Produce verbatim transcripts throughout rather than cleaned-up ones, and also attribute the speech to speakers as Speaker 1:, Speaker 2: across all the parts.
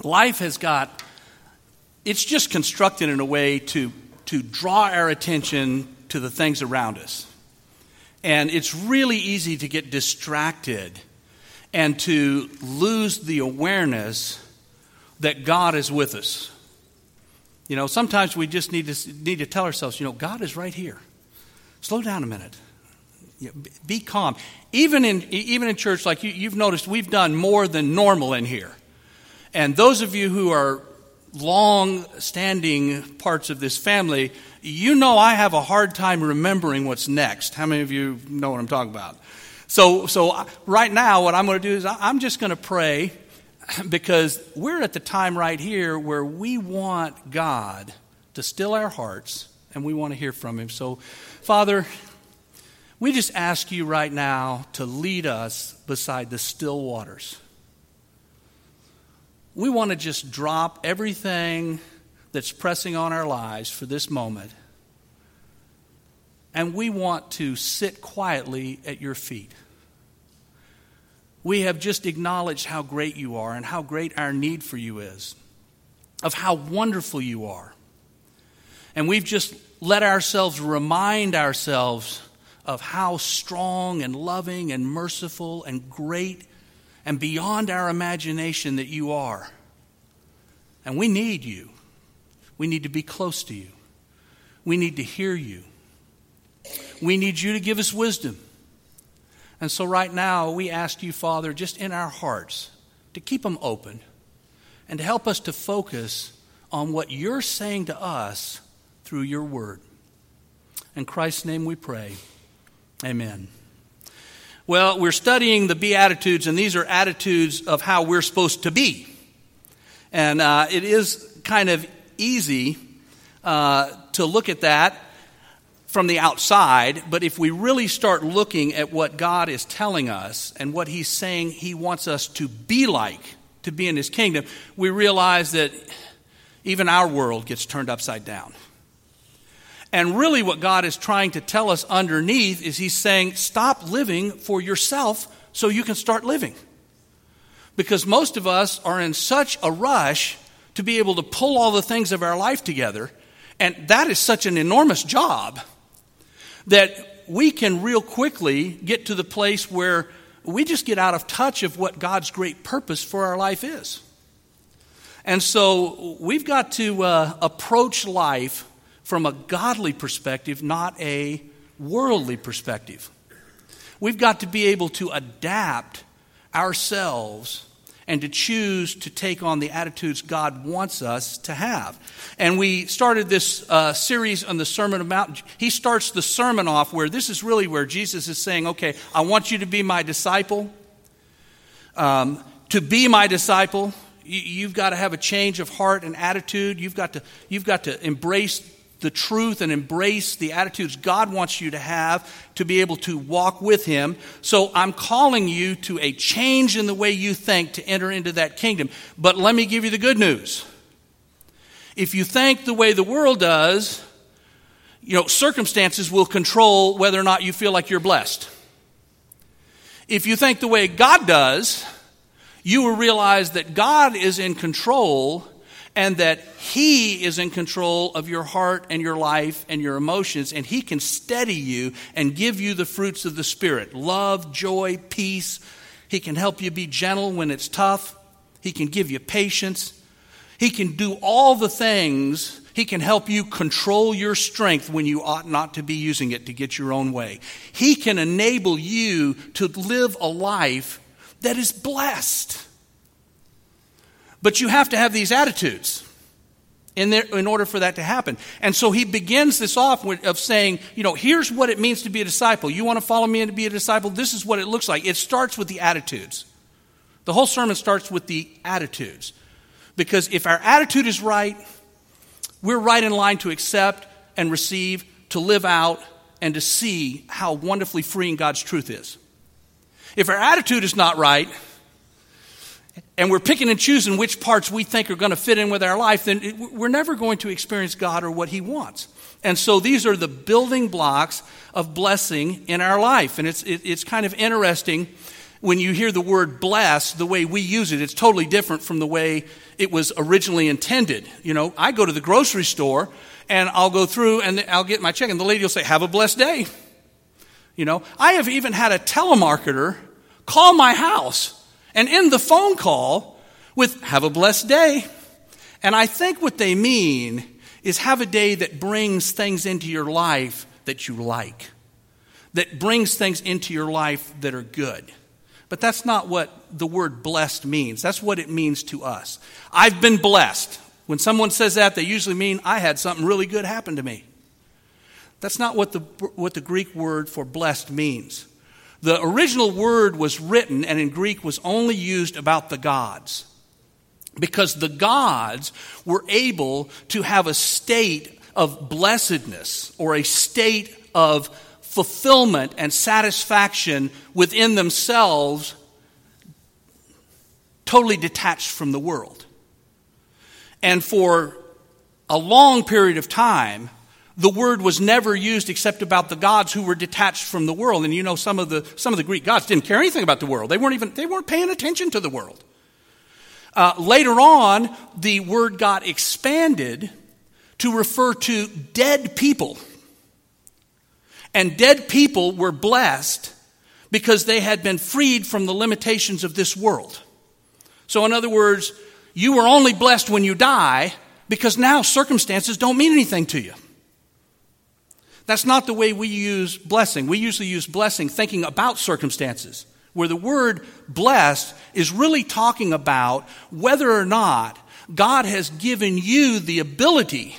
Speaker 1: life has got, it's just constructed in a way to, to draw our attention to the things around us. And it's really easy to get distracted and to lose the awareness that God is with us. You know, sometimes we just need to need to tell ourselves, you know, God is right here. Slow down a minute. Be calm. Even in even in church, like you, you've noticed, we've done more than normal in here. And those of you who are long-standing parts of this family, you know I have a hard time remembering what's next. How many of you know what I'm talking about? So, so right now, what I'm going to do is I'm just going to pray, because we're at the time right here where we want God to still our hearts, and we want to hear from Him. So, Father, we just ask you right now to lead us beside the still waters. We want to just drop everything that's pressing on our lives for this moment, and we want to sit quietly at your feet. We have just acknowledged how great you are and how great our need for you is, of how wonderful you are. And we've just let ourselves remind ourselves of how strong and loving and merciful and great and beyond our imagination that you are. And we need you. We need to be close to you. We need to hear you. We need you to give us wisdom. And so right now we ask you, Father, just in our hearts, to keep them open and to help us to focus on what you're saying to us through your word. In Christ's name we pray. Amen. Well, we're studying the Beatitudes, and these are attitudes of how we're supposed to be. And uh, it is kind of easy uh, to look at that from the outside, but if we really start looking at what God is telling us and what He's saying He wants us to be like, to be in His kingdom, we realize that even our world gets turned upside down. And really what God is trying to tell us underneath is He's saying, stop living for yourself so you can start living. Because most of us are in such a rush to be able to pull all the things of our life together, and that is such an enormous job that we can real quickly get to the place where we just get out of touch of what God's great purpose for our life is. And so we've got to uh, approach life from a godly perspective, not a worldly perspective. We've got to be able to adapt ourselves and to choose to take on the attitudes God wants us to have. And we started this uh, series on the Sermon on the Mount. He starts the sermon off where this is really where Jesus is saying, okay, I want you to be my disciple. Um, to be my disciple, you, you've got to have a change of heart and attitude. You've got to, you've got to embrace the truth and embrace the attitudes God wants you to have to be able to walk with Him. So I'm calling you to a change in the way you think to enter into that kingdom. But let me give you the good news. If you think the way the world does, you know, circumstances will control whether or not you feel like you're blessed. If you think the way God does, you will realize that God is in control and that He is in control of your heart and your life and your emotions, and He can steady you and give you the fruits of the Spirit. Love, joy, peace. He can help you be gentle when it's tough. He can give you patience. He can do all the things. He can help you control your strength when you ought not to be using it to get your own way. He can enable you to live a life that is blessed. But you have to have these attitudes in there in order for that to happen. And so he begins this off with, of saying, you know, here's what it means to be a disciple. You want to follow me and to be a disciple? This is what it looks like. It starts with the attitudes. The whole sermon starts with the attitudes. Because if our attitude is right, we're right in line to accept and receive, to live out, and to see how wonderfully freeing God's truth is. If our attitude is not right, and we're picking and choosing which parts we think are going to fit in with our life, then it, we're never going to experience God or what He wants. And so these are the building blocks of blessing in our life. And it's it, it's kind of interesting when you hear the word blessed, the way we use it, it's totally different from the way it was originally intended. You know, I go to the grocery store and I'll go through and I'll get my check and the lady will say, have a blessed day. You know, I have even had a telemarketer call my house and end the phone call with, have a blessed day. And I think what they mean is have a day that brings things into your life that you like, that brings things into your life that are good. But that's not what the word blessed means. That's what it means to us. I've been blessed. When someone says that, they usually mean I had something really good happen to me. That's not what the what the Greek word for blessed means. The original word was written, and in Greek was only used about the gods, because the gods were able to have a state of blessedness or a state of fulfillment and satisfaction within themselves, totally detached from the world. And for a long period of time, the word was never used except about the gods who were detached from the world. And you know, some of the some of the Greek gods didn't care anything about the world. They weren't even they weren't paying attention to the world. Uh, later on, the word got expanded to refer to dead people. And dead people were blessed because they had been freed from the limitations of this world. So in other words, you were only blessed when you die because now circumstances don't mean anything to you. That's not the way we use blessing. We usually use blessing thinking about circumstances, where the word blessed is really talking about whether or not God has given you the ability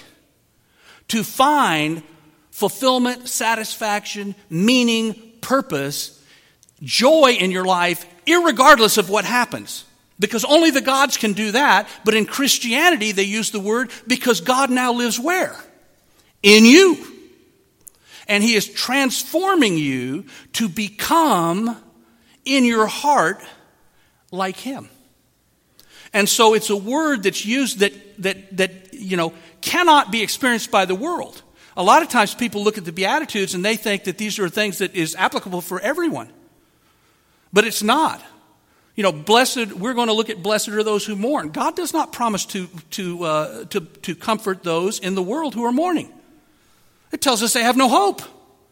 Speaker 1: to find fulfillment, satisfaction, meaning, purpose, joy in your life, irregardless of what happens. Because only the gods can do that. But in Christianity, they use the word because God now lives where? In you. And he is transforming you to become in your heart like him. And so it's a word that's used that, that, that, you know, cannot be experienced by the world. A lot of times people look at the Beatitudes and they think that these are things that is applicable for everyone. But it's not. You know, blessed, we're going to look at blessed are those who mourn. God does not promise to, to, uh, to, to comfort those in the world who are mourning. It tells us they have no hope.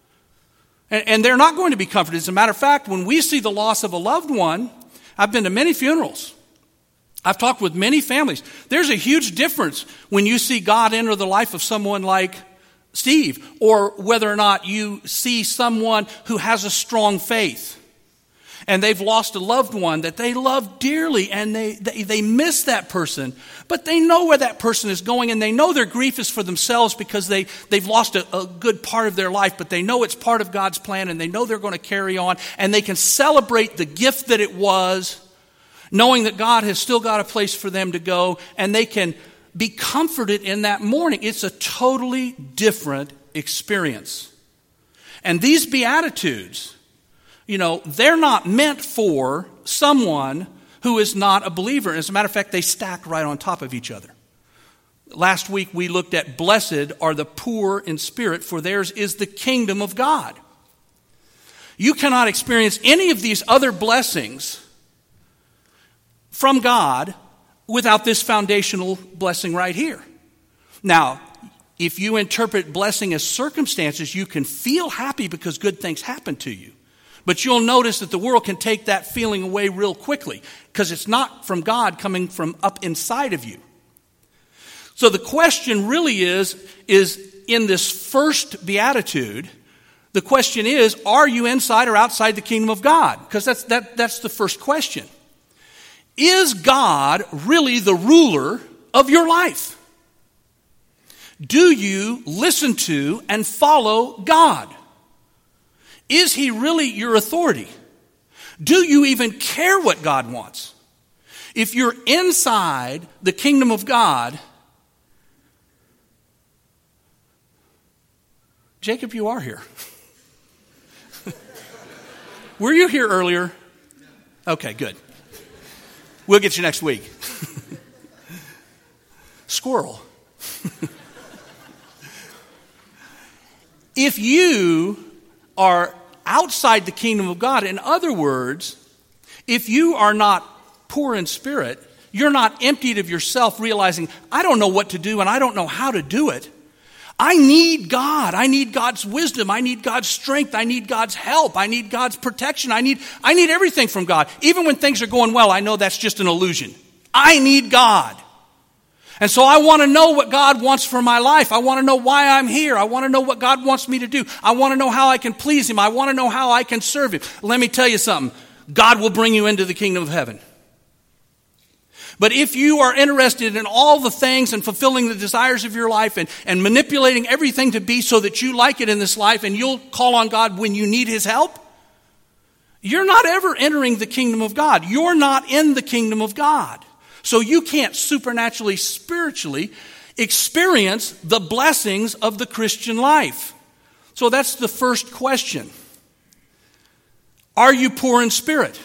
Speaker 1: And, and they're not going to be comforted. As a matter of fact, when we see the loss of a loved one, I've been to many funerals. I've talked with many families. There's a huge difference when you see God enter the life of someone like Steve, or whether or not you see someone who has a strong faith and they've lost a loved one that they love dearly, and they, they, they miss that person, but they know where that person is going, and they know their grief is for themselves because they, they've lost a, a good part of their life, but they know it's part of God's plan, and they know they're going to carry on, and they can celebrate the gift that it was, knowing that God has still got a place for them to go, and they can be comforted in that mourning. It's a totally different experience. And these Beatitudes, you know, they're not meant for someone who is not a believer. As a matter of fact, they stack right on top of each other. Last week we looked at blessed are the poor in spirit, for theirs is the kingdom of God. You cannot experience any of these other blessings from God without this foundational blessing right here. Now, if you interpret blessing as circumstances, you can feel happy because good things happen to you. But you'll notice that the world can take that feeling away real quickly because it's not from God coming from up inside of you. So the question really is, is in this first beatitude, the question is, are you inside or outside the kingdom of God? Because that's, that, that's the first question. Is God really the ruler of your life? Do you listen to and follow God? Is he really your authority? Do you even care what God wants? If you're inside the kingdom of God, Jacob, you are here. Were you here earlier? Okay, good. We'll get you next week. Squirrel. If you are outside the kingdom of God, in other words, If you are not poor in spirit, you're not emptied of yourself, realizing, I don't know what to do and I don't know how to do it. I need God. I need God's wisdom. I need God's strength. I need God's help. I need God's protection. I need, I need everything from God. Even when things are going well, I know that's just an illusion. I need God. And so I want to know what God wants for my life. I want to know why I'm here. I want to know what God wants me to do. I want to know how I can please Him. I want to know how I can serve Him. Let me tell you something. God will bring you into the kingdom of heaven. But if you are interested in all the things and fulfilling the desires of your life and, and manipulating everything to be so that you like it in this life and you'll call on God when you need His help, you're not ever entering the kingdom of God. You're not in the kingdom of God. So you can't supernaturally, spiritually experience the blessings of the Christian life. So that's the first question. Are you poor in spirit?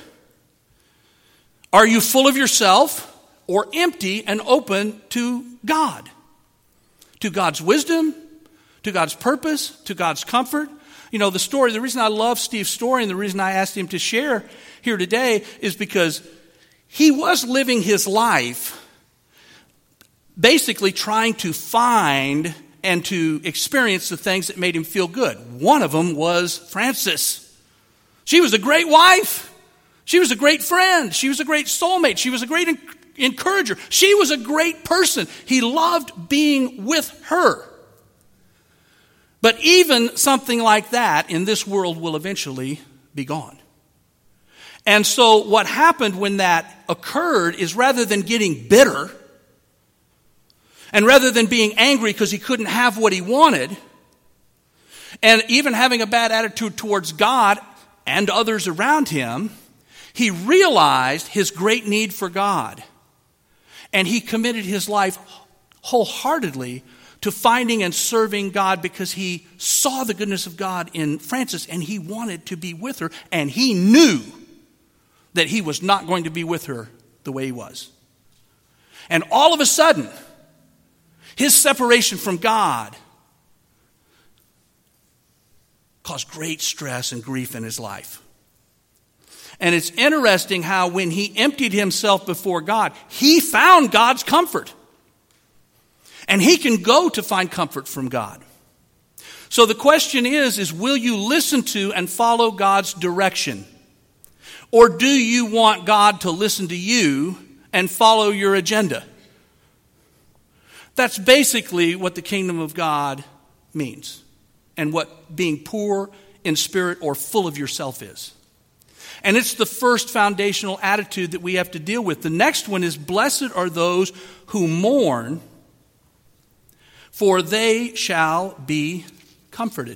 Speaker 1: Are you full of yourself or empty and open to God? To God's wisdom, to God's purpose, to God's comfort. You know, the story, the reason I love Steve's story and the reason I asked him to share here today is because he was living his life basically trying to find and to experience the things that made him feel good. One of them was Frances. She was a great wife. She was a great friend. She was a great soulmate. She was a great encourager. She was a great person. He loved being with her. But even something like that in this world will eventually be gone. And so what happened when that occurred is rather than getting bitter and rather than being angry because he couldn't have what he wanted and even having a bad attitude towards God and others around him, he realized his great need for God. And he committed his life wholeheartedly to finding and serving God because he saw the goodness of God in Frances and he wanted to be with her, and he knew that he was not going to be with her the way he was. And all of a sudden, his separation from God caused great stress and grief in his life. And it's interesting how when he emptied himself before God, he found God's comfort. And he can go to find comfort from God. So the question is, is will you listen to and follow God's direction? Or do you want God to listen to you and follow your agenda? That's basically what the kingdom of God means and what being poor in spirit or full of yourself is. And it's the first foundational attitude that we have to deal with. The next one is, blessed are those who mourn, for they shall be comforted.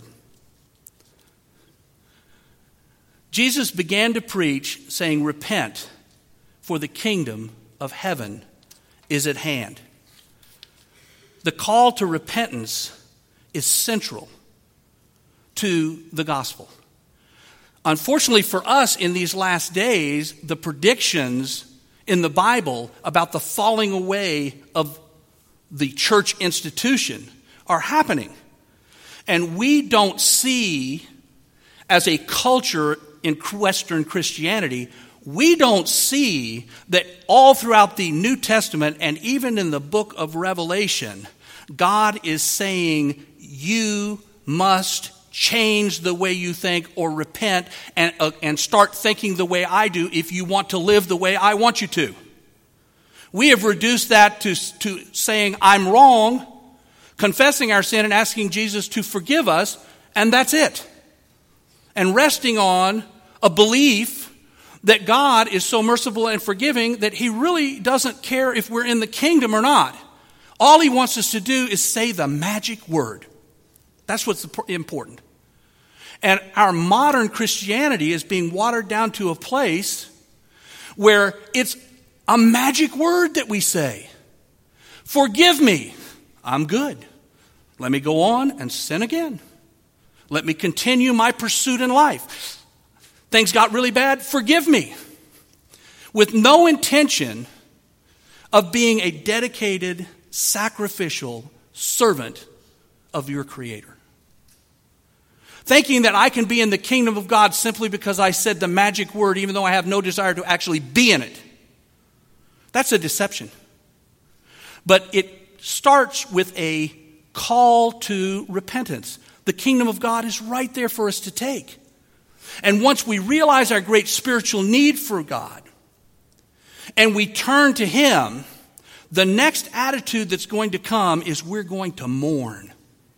Speaker 1: Jesus began to preach saying, repent, for the kingdom of heaven is at hand. The call to repentance is central to the gospel. Unfortunately for us in these last days, the predictions in the Bible about the falling away of the church institution are happening. And we don't see, as a culture in Western Christianity, we don't see that all throughout the New Testament and even in the book of Revelation, God is saying, you must change the way you think or repent and, uh, and start thinking the way I do if you want to live the way I want you to. We have reduced that to, to saying, I'm wrong, confessing our sin and asking Jesus to forgive us, and that's it. And resting on a belief that God is so merciful and forgiving that He really doesn't care if we're in the kingdom or not. All He wants us to do is say the magic word. That's what's important. And our modern Christianity is being watered down to a place where it's a magic word that we say. Forgive me. I'm good. Let me go on and sin again. Let me continue my pursuit in life. Things got really bad. Forgive me. With no intention of being a dedicated, sacrificial servant of your Creator. thinking that I can be in the kingdom of God simply because I said the magic word, even though I have no desire to actually be in it. That's a deception. But it starts with a call to repentance. The kingdom of God is right there for us to take. And once we realize our great spiritual need for God, and we turn to Him, the next attitude that's going to come is we're going to mourn.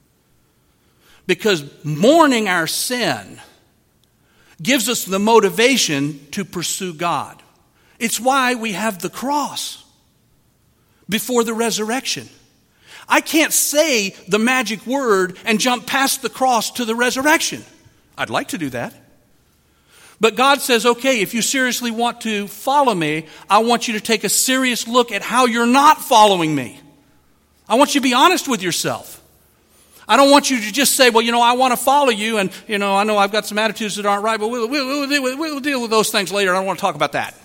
Speaker 1: Because mourning our sin gives us the motivation to pursue God. It's why we have the cross before the resurrection. I can't say the magic word and jump past the cross to the resurrection. I'd like to do that. But God says, okay, if you seriously want to follow me, I want you to take a serious look at how you're not following me. I want you to be honest with yourself. I don't want you to just say, well, you know, I want to follow you, and, you know, I know I've got some attitudes that aren't right, but we'll, we'll, we'll, we'll deal with those things later. I don't want to talk about that.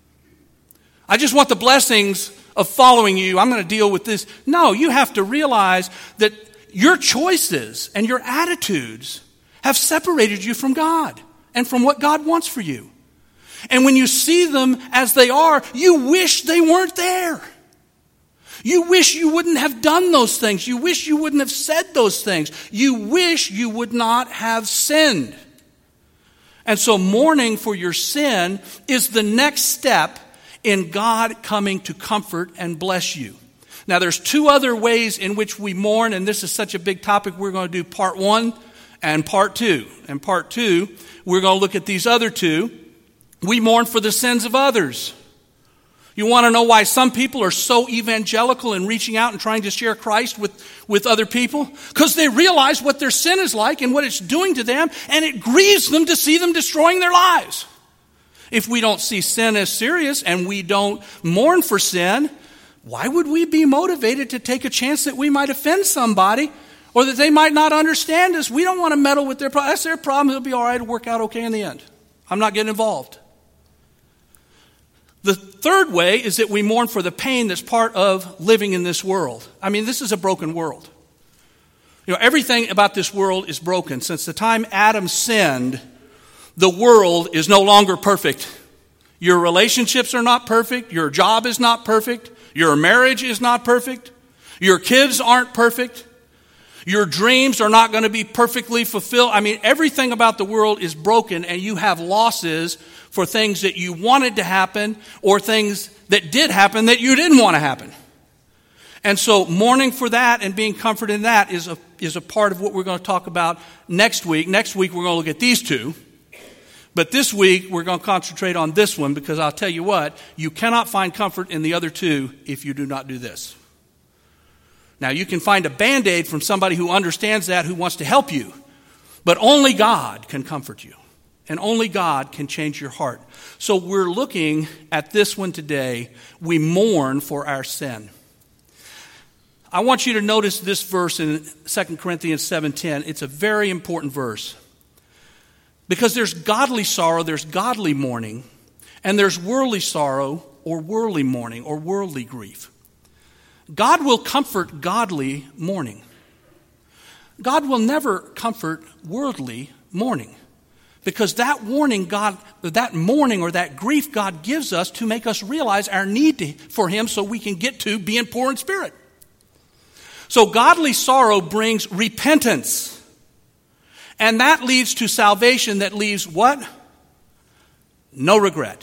Speaker 1: I just want the blessings of following you. I'm going to deal with this. No, you have to realize that your choices and your attitudes have separated you from God and from what God wants for you. And when you see them as they are, you wish they weren't there. You wish you wouldn't have done those things. You wish you wouldn't have said those things. You wish you would not have sinned. And so mourning for your sin is the next step in God coming to comfort and bless you. Now, there's two other ways in which we mourn, and this is such a big topic. We're going to do part one and part two. And part two, we're going to look at these other two. We mourn for the sins of others. You want to know why some people are so evangelical in reaching out and trying to share Christ with, with other people? Because they realize what their sin is like and what it's doing to them, and it grieves them to see them destroying their lives. If we don't see sin as serious and we don't mourn for sin, why would we be motivated to take a chance that we might offend somebody or that they might not understand us? We don't want to meddle with their problem. That's their problem. It'll be all right. It'll work out okay in the end. I'm not getting involved. The third way is that we mourn for the pain that's part of living in this world. I mean, this is a broken world. You know, everything about this world is broken. Since the time Adam sinned, the world is no longer perfect. Your relationships are not perfect. Your job is not perfect. Your marriage is not perfect. Your kids aren't perfect. Your dreams are not going to be perfectly fulfilled. I mean, everything about the world is broken, and you have losses for things that you wanted to happen or things that did happen that you didn't want to happen. And so mourning for that and being comforted in that is a, is a part of what we're going to talk about next week. Next week, we're going to look at these two. But this week, we're going to concentrate on this one because I'll tell you what, you cannot find comfort in the other two if you do not do this. Now, you can find a Band-Aid from somebody who understands that, who wants to help you. But only God can comfort you. And only God can change your heart. So we're looking at this one today. We mourn for our sin. I want you to notice this verse in Second Corinthians seven ten. It's a very important verse. Because there's godly sorrow, there's godly mourning, and there's worldly sorrow or worldly mourning or worldly grief. God will comfort godly mourning. God will never comfort worldly mourning. Because that warning God, that mourning or that grief God gives us to make us realize our need to, for Him so we can get to being poor in spirit. So godly sorrow brings repentance. And that leads to salvation that leaves what? No regret.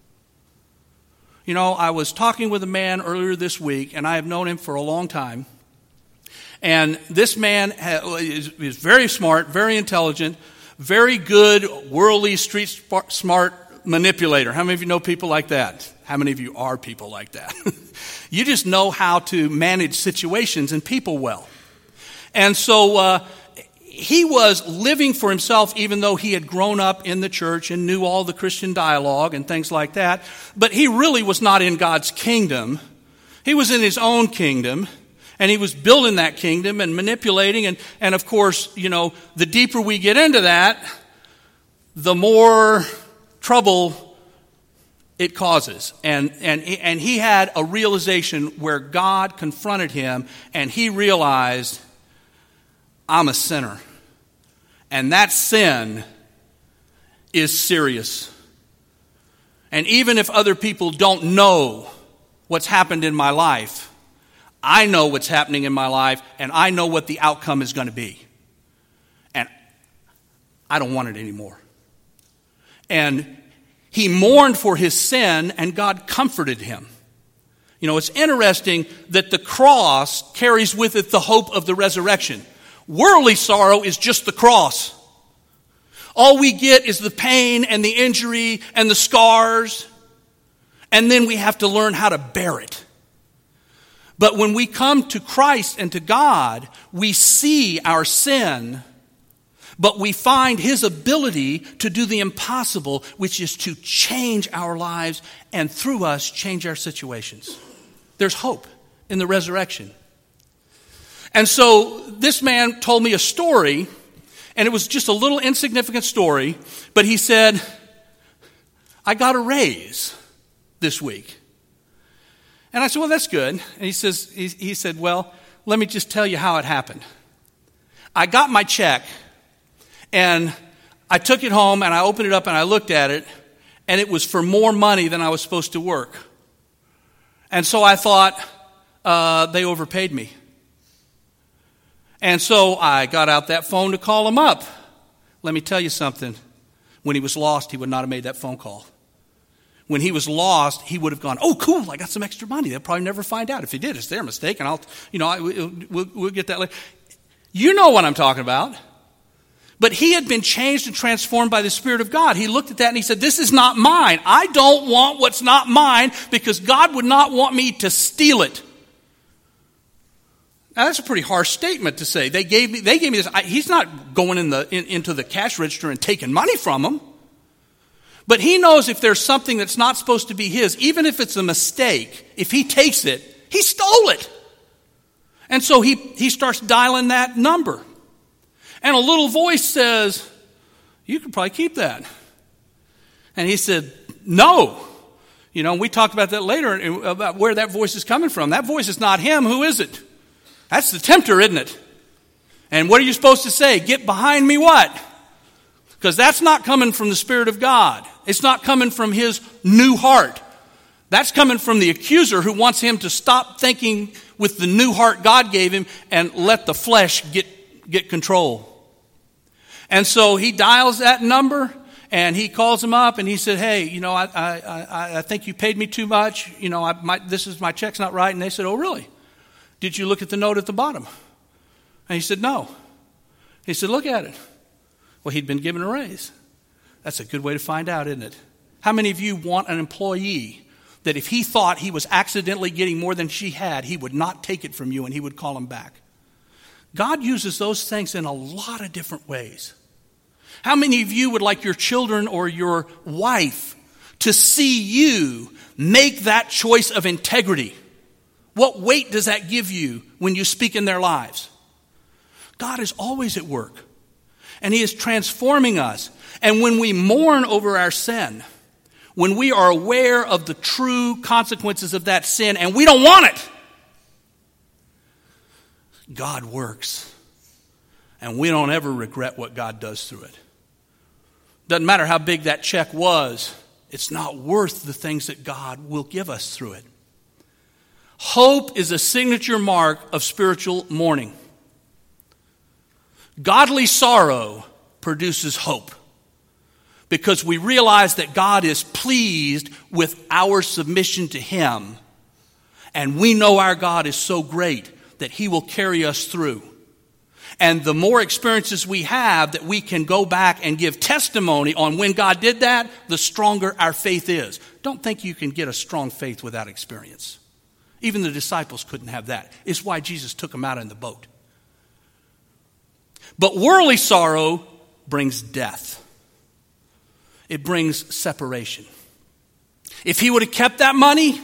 Speaker 1: You know, I was talking with a man earlier this week, and I have known him for a long time. And this man is, is very smart, very intelligent, very good, worldly, street smart manipulator. How many of you know people like that? How many of you are people like that? You just know how to manage situations and people well. And so uh, he was living for himself even though he had grown up in the church and knew all the Christian dialogue and things like that. But he really was not in God's kingdom. He was in his own kingdom. And he was building that kingdom and manipulating. And, and of course, you know, the deeper we get into that, the more trouble it causes. And, and, and he had a realization where God confronted him and he realized, I'm a sinner. And that sin is serious. And even if other people don't know what's happened in my life, I know what's happening in my life, and I know what the outcome is going to be. And I don't want it anymore. And he mourned for his sin, and God comforted him. You know, it's interesting that the cross carries with it the hope of the resurrection. Worldly sorrow is just the cross. All we get is the pain and the injury and the scars, and then we have to learn how to bear it. But when we come to Christ and to God, we see our sin, but we find his ability to do the impossible, which is to change our lives and through us change our situations. There's hope in the resurrection. And so this man told me a story, and it was just a little insignificant story, but he said, I got a raise this week. And I said, well, that's good. And he says, he, he said, well, let me just tell you how it happened. I got my check, and I took it home, and I opened it up, and I looked at it, and it was for more money than I was supposed to work. And so I thought, uh, they overpaid me. And so I got out that phone to call him up. Let me tell you something. When he was lost, he would not have made that phone call. When he was lost, he would have gone, oh, cool, I got some extra money. They'll probably never find out. If he did, it's their mistake, and I'll, you know, I, we'll, we'll get that later. You know what I'm talking about. But he had been changed and transformed by the Spirit of God. He looked at that and he said, this is not mine. I don't want what's not mine because God would not want me to steal it. Now, that's a pretty harsh statement to say. They gave me, they gave me this. I, he's not going in the, in, into the cash register and taking money from them. But he knows if there's something that's not supposed to be his, even if it's a mistake, if he takes it, he stole it. And so he, he starts dialing that number. And a little voice says, you could probably keep that. And he said, no. You know, we talked about that later, about where that voice is coming from. That voice is not him. Who is it? That's the tempter, isn't it? And what are you supposed to say? Get behind me what? Because that's not coming from the Spirit of God. It's not coming from his new heart. That's coming from the accuser who wants him to stop thinking with the new heart God gave him and let the flesh get, get control. And so he dials that number and he calls him up and he said, hey, you know, I I, I, I think you paid me too much. You know, I, my, this is my check's not right. And they said, oh, really? Did you look at the note at the bottom? And he said, no. He said, look at it. Well, he'd been given a raise. That's a good way to find out, isn't it? How many of you want an employee that if he thought he was accidentally getting more than she had, he would not take it from you and he would call him back? God uses those things in a lot of different ways. How many of you would like your children or your wife to see you make that choice of integrity? What weight does that give you when you speak in their lives? God is always at work. And he is transforming us. And when we mourn over our sin, when we are aware of the true consequences of that sin and we don't want it, God works. And we don't ever regret what God does through it. Doesn't matter how big that check was, it's not worth the things that God will give us through it. Hope is a signature mark of spiritual mourning. Godly sorrow produces hope because we realize that God is pleased with our submission to him, and we know our God is so great that he will carry us through. And the more experiences we have that we can go back and give testimony on when God did that, the stronger our faith is. Don't think you can get a strong faith without experience. Even the disciples couldn't have that. It's why Jesus took them out in the boat. But worldly sorrow brings death. It brings separation. If he would have kept that money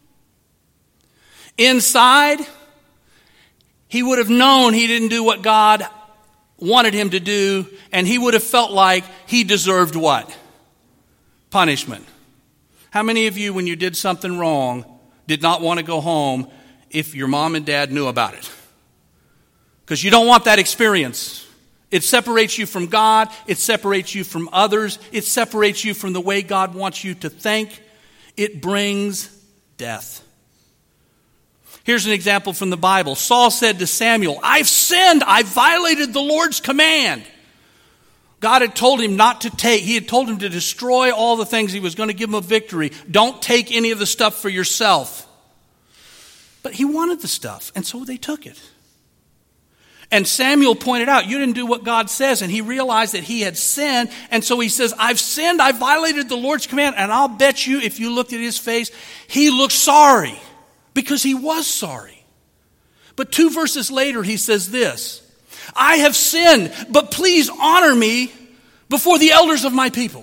Speaker 1: inside, he would have known he didn't do what God wanted him to do, and he would have felt like he deserved what? Punishment. How many of you, when you did something wrong, did not want to go home if your mom and dad knew about it? Because you don't want that experience It separates you from God. It separates you from others. It separates you from the way God wants you to think. It brings death. Here's an example from the Bible. Saul said to Samuel, I've sinned. I've violated the Lord's command. God had told him not to take. He had told him to destroy all the things. He was going to give him a victory. Don't take any of the stuff for yourself. But he wanted the stuff, and so they took it. And Samuel pointed out, you didn't do what God says. And he realized that he had sinned. And so he says, I've sinned. I've violated the Lord's command. And I'll bet you, if you looked at his face, he looked sorry. Because he was sorry. But two verses later, he says this, I have sinned, but please honor me before the elders of my people.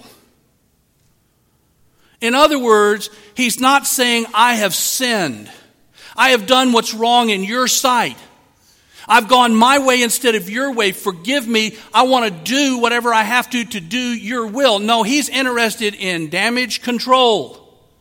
Speaker 1: In other words, he's not saying, I have sinned. I have done what's wrong in your sight. I've gone my way instead of your way. Forgive me. I want to do whatever I have to to do your will. No, he's interested in damage control.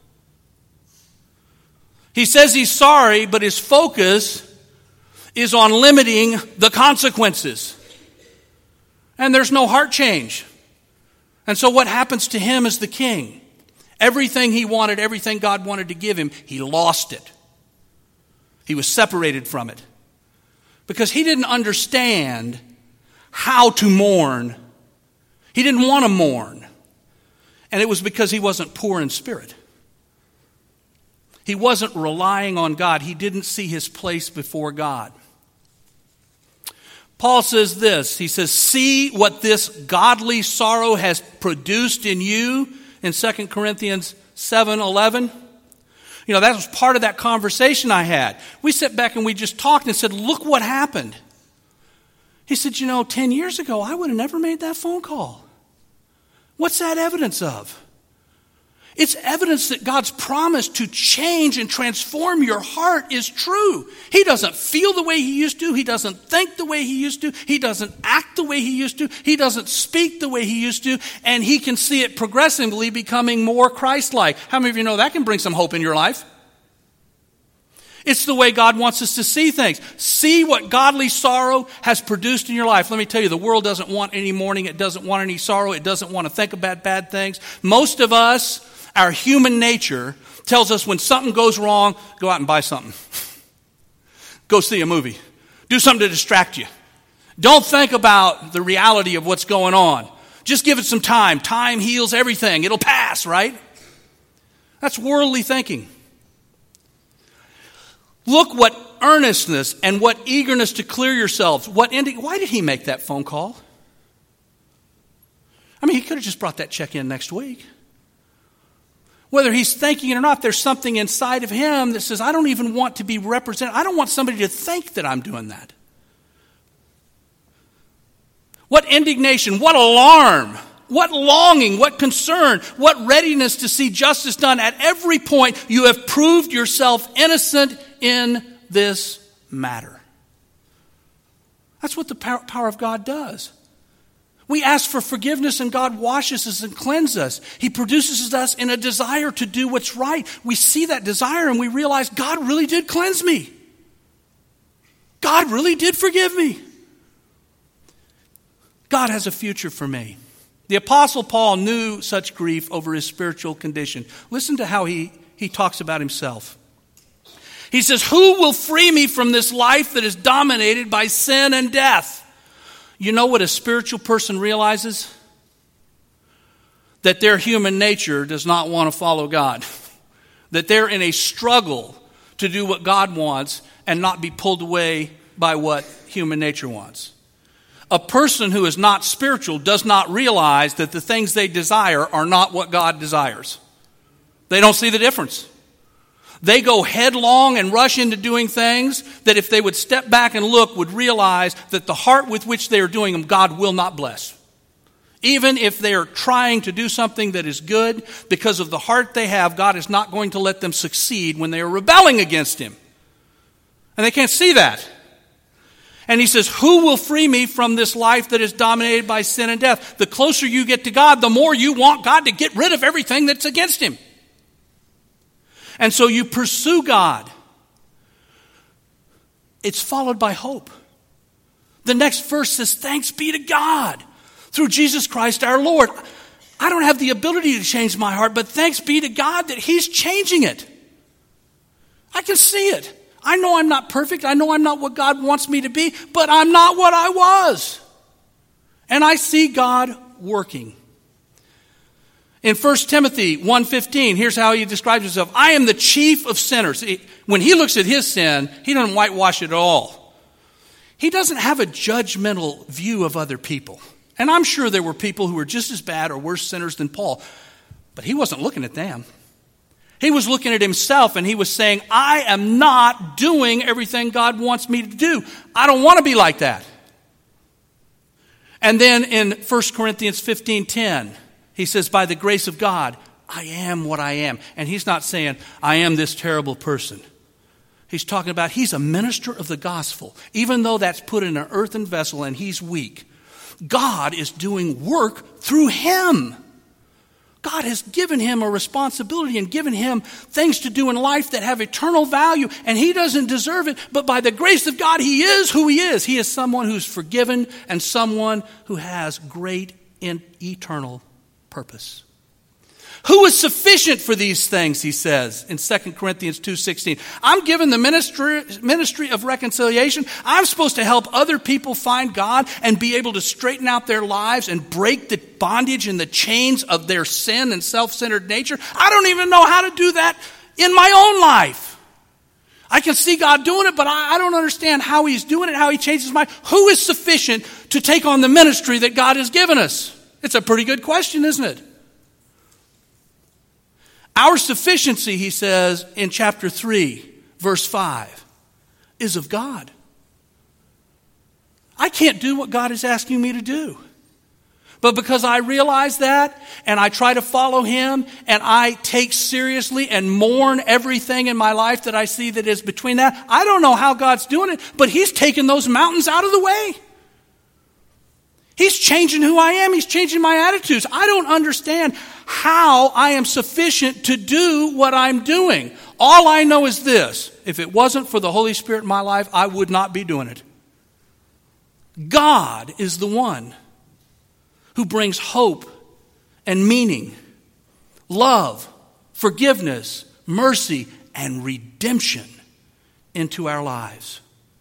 Speaker 1: He says he's sorry, but his focus is on limiting the consequences. And there's no heart change. And so what happens to him as the king? Everything he wanted, everything God wanted to give him, he lost it. He was separated from it. Because he didn't understand how to mourn. He didn't want to mourn. And it was because he wasn't poor in spirit. He wasn't relying on God. He didn't see his place before God. Paul says this. He says, see what this godly sorrow has produced in you in Second Corinthians seven eleven. You know, that was part of that conversation I had. We sat back and we just talked and said, look what happened. He said, you know, ten years ago, I would have never made that phone call. What's that evidence of? It's evidence that God's promise to change and transform your heart is true. He doesn't feel the way he used to. He doesn't think the way he used to. He doesn't act the way he used to. He doesn't speak the way he used to. And he can see it progressively becoming more Christ-like. How many of you know that can bring some hope in your life? It's the way God wants us to see things. See what godly sorrow has produced in your life. Let me tell you, the world doesn't want any mourning. It doesn't want any sorrow. It doesn't want to think about bad things. Most of us, our human nature tells us when something goes wrong, go out and buy something. Go see a movie. Do something to distract you. Don't think about the reality of what's going on. Just give it some time. Time heals everything. It'll pass, right? That's worldly thinking. Look what earnestness and what eagerness to clear yourselves. What indi- Why did he make that phone call? I mean, he could have just brought that check in next week. Whether he's thinking it or not, there's something inside of him that says, I don't even want to be represented. I don't want somebody to think that I'm doing that. What indignation, what alarm, what longing, what concern, what readiness to see justice done. At every point, you have proved yourself innocent in this matter. That's what the power of God does. We ask for forgiveness and God washes us and cleanses us. He produces us in a desire to do what's right. We see that desire and we realize God really did cleanse me. God really did forgive me. God has a future for me. The Apostle Paul knew such grief over his spiritual condition. Listen to how he, he talks about himself. He says, who will free me from this life that is dominated by sin and death? You know what a spiritual person realizes? That their human nature does not want to follow God. That they're in a struggle to do what God wants and not be pulled away by what human nature wants. A person who is not spiritual does not realize that the things they desire are not what God desires. They don't see the difference. They go headlong and rush into doing things that if they would step back and look would realize that the heart with which they are doing them, God will not bless. Even if they are trying to do something that is good, because of the heart they have, God is not going to let them succeed when they are rebelling against Him. And they can't see that. And he says, who will free me from this life that is dominated by sin and death? The closer you get to God, the more you want God to get rid of everything that's against Him. And so you pursue God. It's followed by hope. The next verse says, thanks be to God through Jesus Christ our Lord. I don't have the ability to change my heart, but thanks be to God that he's changing it. I can see it. I know I'm not perfect. I know I'm not what God wants me to be, but I'm not what I was. And I see God working. In First Timothy one fifteen, here's how he describes himself. I am the chief of sinners. When he looks at his sin, he doesn't whitewash it at all. He doesn't have a judgmental view of other people. And I'm sure there were people who were just as bad or worse sinners than Paul. But he wasn't looking at them. He was looking at himself and he was saying, I am not doing everything God wants me to do. I don't want to be like that. And then in First Corinthians fifteen ten, he says, by the grace of God, I am what I am. And he's not saying, I am this terrible person. He's talking about he's a minister of the gospel, even though that's put in an earthen vessel and he's weak. God is doing work through him. God has given him a responsibility and given him things to do in life that have eternal value, and he doesn't deserve it. But by the grace of God, he is who he is. He is someone who's forgiven and someone who has great and eternal purpose. Who is sufficient for these things, he says in Second Corinthians two sixteen. I'm given the ministry, ministry of reconciliation. I'm supposed to help other people find God and be able to straighten out their lives and break the bondage and the chains of their sin and self-centered nature. I don't even know how to do that in my own life. I can see God doing it, but I, I don't understand how he's doing it, how he changes my life. Who is sufficient to take on the ministry that God has given us? It's a pretty good question, isn't it? Our sufficiency, he says in chapter three, verse five, is of God. I can't do what God is asking me to do. But because I realize that, and I try to follow him, and I take seriously and mourn everything in my life that I see that is between that, I don't know how God's doing it, but he's taking those mountains out of the way. He's changing who I am. He's changing my attitudes. I don't understand how I am sufficient to do what I'm doing. All I know is this. If it wasn't for the Holy Spirit in my life, I would not be doing it. God is the one who brings hope and meaning, love, forgiveness, mercy, and redemption into our lives.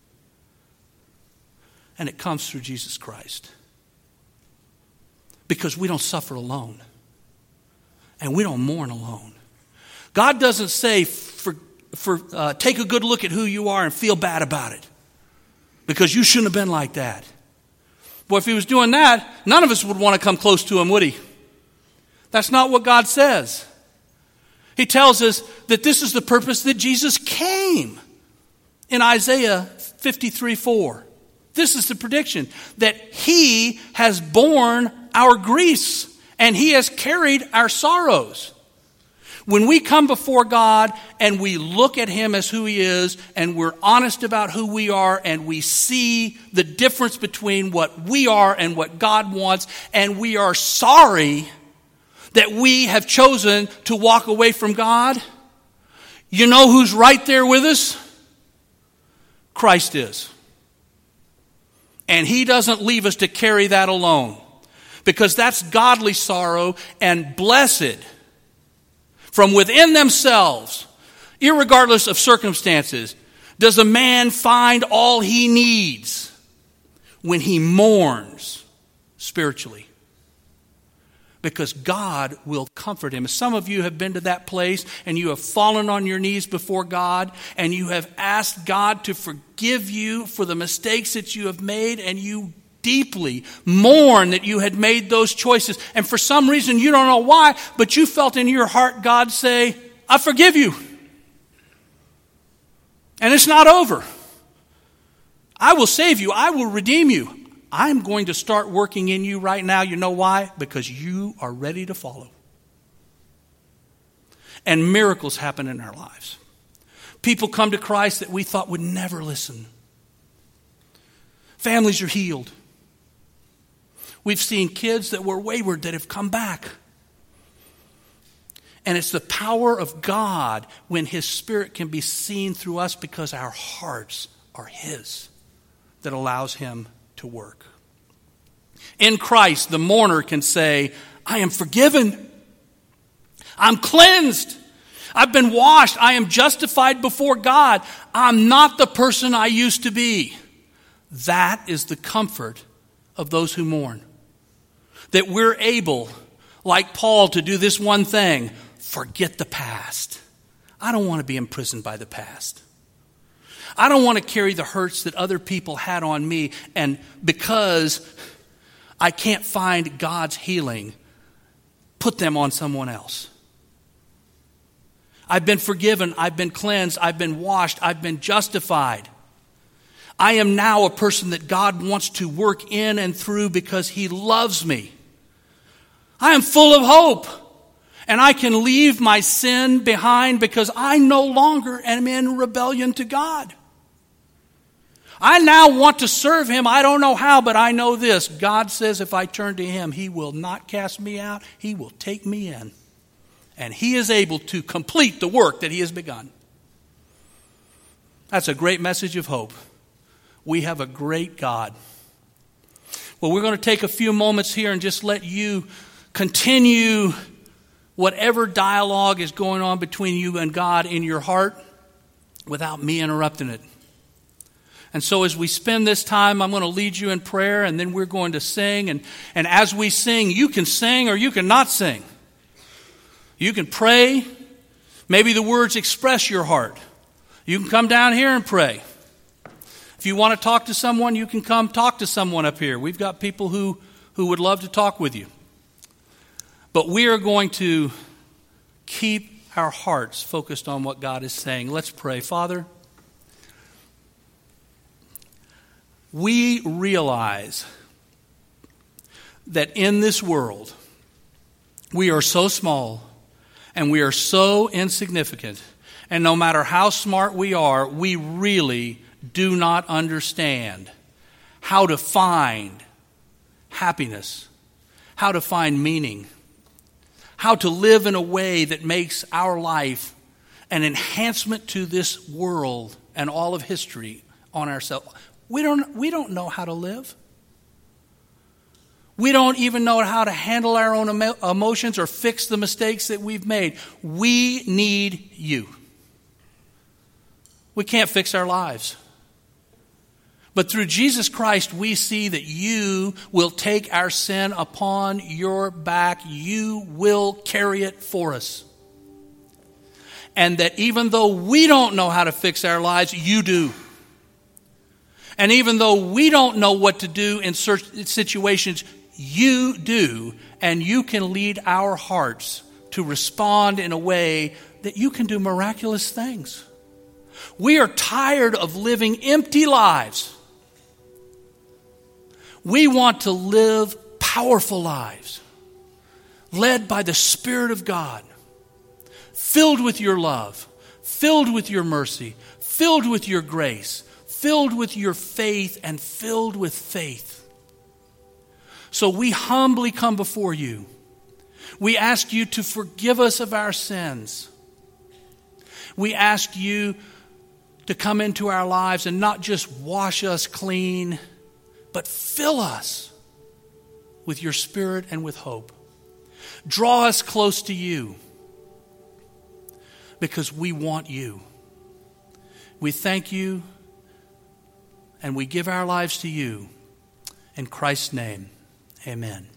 Speaker 1: And it comes through Jesus Christ. Because we don't suffer alone. And we don't mourn alone. God doesn't say, for, for, uh, take a good look at who you are and feel bad about it. Because you shouldn't have been like that. Boy, if he was doing that, none of us would want to come close to him, would he? That's not what God says. He tells us that this is the purpose that Jesus came. In Isaiah fifty-three four. This is the prediction. That he has borne our griefs, and he has carried our sorrows. When we come before God and we look at him as who he is, and we're honest about who we are, and we see the difference between what we are and what God wants, and we are sorry that we have chosen to walk away from God, you know who's right there with us? Christ is. And he doesn't leave us to carry that alone. Because that's godly sorrow, and blessed from within themselves, irregardless of circumstances, does a man find all he needs when he mourns spiritually. Because God will comfort him. Some of you have been to that place and you have fallen on your knees before God and you have asked God to forgive you for the mistakes that you have made, and you deeply mourn that you had made those choices. And for some reason, you don't know why, but you felt in your heart God say, I forgive you. And it's not over. I will save you. I will redeem you. I'm going to start working in you right now. You know why? Because you are ready to follow. And miracles happen in our lives. People come to Christ that we thought would never listen. Families are healed. We've seen kids that were wayward that have come back. And it's the power of God when his Spirit can be seen through us because our hearts are his that allows him to to work. In Christ, the mourner can say, I am forgiven. I'm cleansed. I've been washed. I am justified before God. I'm not the person I used to be. That is the comfort of those who mourn. That we're able, like Paul, to do this one thing: forget the past. I don't want to be imprisoned by the past. I don't want to carry the hurts that other people had on me, and because I can't find God's healing, put them on someone else. I've been forgiven. I've been cleansed. I've been washed. I've been justified. I am now a person that God wants to work in and through because He loves me. I am full of hope. And I can leave my sin behind because I no longer am in rebellion to God. I now want to serve Him. I don't know how, but I know this. God says if I turn to Him, He will not cast me out. He will take me in. And He is able to complete the work that He has begun. That's a great message of hope. We have a great God. Well, we're going to take a few moments here and just let you continue whatever dialogue is going on between you and God in your heart without me interrupting it. And so as we spend this time, I'm going to lead you in prayer, and then we're going to sing. And, and as we sing, you can sing or you can not sing. You can pray. Maybe the words express your heart. You can come down here and pray. If you want to talk to someone, you can come talk to someone up here. We've got people who, who would love to talk with you. But we are going to keep our hearts focused on what God is saying. Let's pray. Father, we realize that in this world, we are so small and we are so insignificant. And no matter how smart we are, we really do not understand how to find happiness, how to find meaning, how to live in a way that makes our life an enhancement to this world and all of history on ourselves. We don't, we don't know how to live. We don't even know how to handle our own emo- emotions or fix the mistakes that we've made. We need you. We can't fix our lives. But through Jesus Christ, we see that you will take our sin upon your back. You will carry it for us. And that even though we don't know how to fix our lives, you do. And even though we don't know what to do in certain situations, you do. And you can lead our hearts to respond in a way that you can do miraculous things. We are tired of living empty lives. We want to live powerful lives, led by the Spirit of God, filled with your love, filled with your mercy, filled with your grace, filled with your faith, and filled with faith. So we humbly come before you. We ask you to forgive us of our sins. We ask you to come into our lives and not just wash us clean, but fill us with your Spirit and with hope. Draw us close to you because we want you. We thank you and we give our lives to you. In Christ's name, amen.